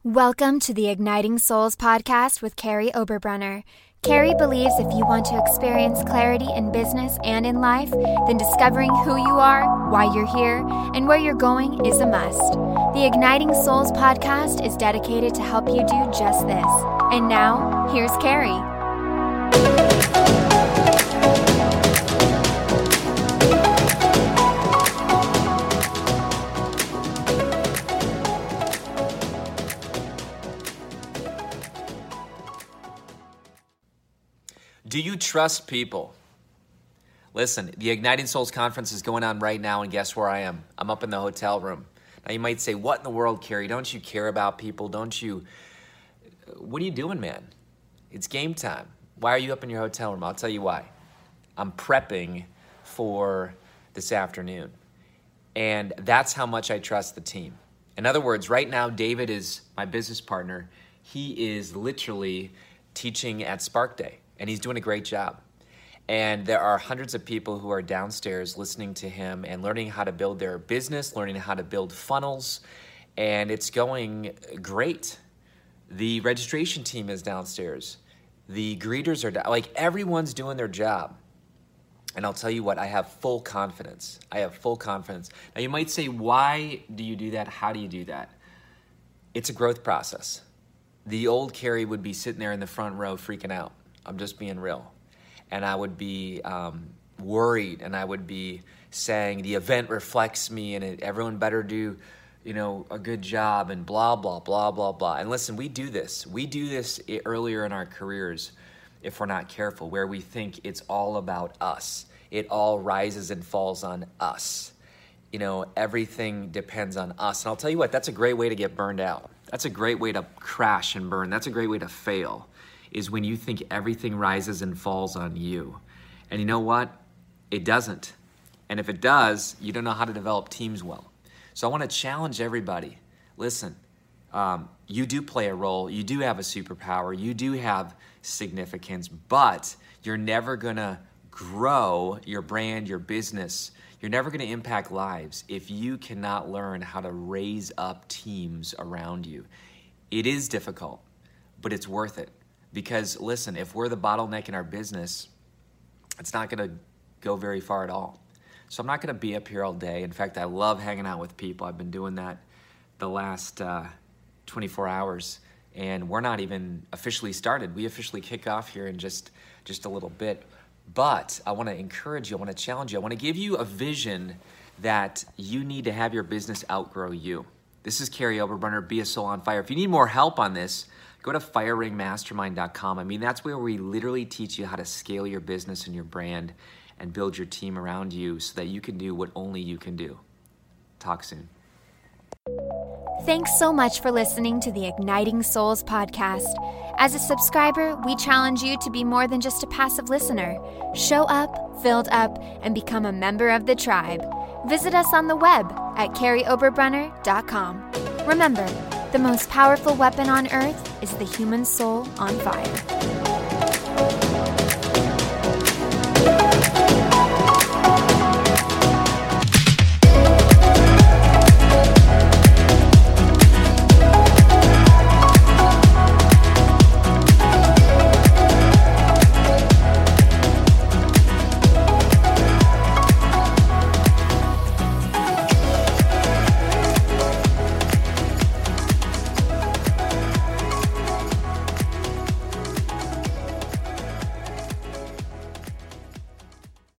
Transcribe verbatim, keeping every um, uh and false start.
Welcome to the Igniting Souls podcast with Carrie Oberbrunner. Carrie believes if you want to experience clarity in business and in life, then discovering who you are, why you're here, and where you're going is a must. The Igniting Souls podcast is dedicated to help you do just this. And now, here's Carrie. Do you trust people? Listen, the Igniting Souls conference is going on right now, and guess where I am? I'm up in the hotel room. Now you might say, what in the world, Carrie? Don't you care about people? Don't you? What are you doing, man? It's game time. Why are you up in your hotel room? I'll tell you why. I'm prepping for this afternoon, and that's how much I trust the team. In other words, right now, David is my business partner. He is literally teaching at Spark Day. And he's doing a great job. And there are hundreds of people who are downstairs listening to him and learning how to build their business, learning how to build funnels, and it's going great. The registration team is downstairs. The greeters are down. Like, everyone's doing their job. And I'll tell you what, I have full confidence. I have full confidence. Now, you might say, why do you do that? How do you do that? It's a growth process. The old Carrie would be sitting there in the front row freaking out. I'm just being real. And I would be um, worried, and I would be saying the event reflects me, and it, everyone better do, you know, a good job, and blah, blah, blah, blah, blah. And listen, we do this. We do this earlier in our careers if we're not careful, where we think it's all about us. It all rises and falls on us. You know, everything depends on us. And I'll tell you what, that's a great way to get burned out. That's a great way to crash and burn. That's a great way to fail. Is when you think everything rises and falls on you. And you know what? It doesn't. And if it does, you don't know how to develop teams well. So I want to challenge everybody. Listen, um, you do play a role. You do have a superpower. You do have significance, but you're never going to grow your brand, your business. You're never going to impact lives if you cannot learn how to raise up teams around you. It is difficult, but it's worth it. Because listen, if we're the bottleneck in our business, it's not going to go very far at all. So I'm not going to be up here all day. In fact, I love hanging out with people. I've been doing that the last uh, twenty-four hours, and we're not even officially started. We officially kick off here in just, just a little bit. But I want to encourage you. I want to challenge you. I want to give you a vision that you need to have your business outgrow you. This is Carrie Oberbrunner, Be a Soul on Fire. If you need more help on this, go to fire ring mastermind dot com. I mean, that's where we literally teach you how to scale your business and your brand and build your team around you so that you can do what only you can do. Talk soon. Thanks so much for listening to the Igniting Souls podcast. As a subscriber, we challenge you to be more than just a passive listener. Show up, filled up, and become a member of the tribe. Visit us on the web at carrie oberbrunner dot com. Remember, the most powerful weapon on earth is the human soul on fire.